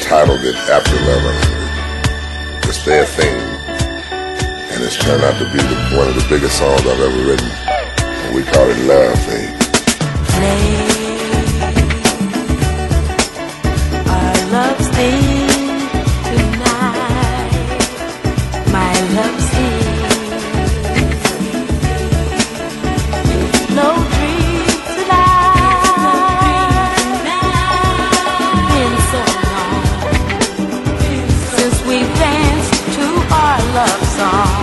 titled it After Lovin'. It's their theme, and it's turned out to be one of the biggest songs I've ever written. And we call it Love Theme. Play our love theme tonight, my love theme. No dreams tonight. Been so long since we danced to our love song.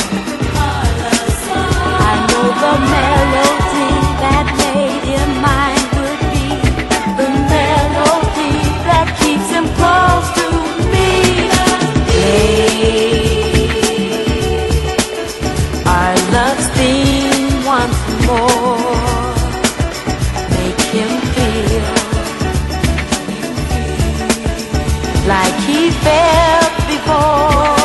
I know the melody that made him mine would be the melody that keeps him close to me. Play our love's theme once more. Make him feel like he felt before.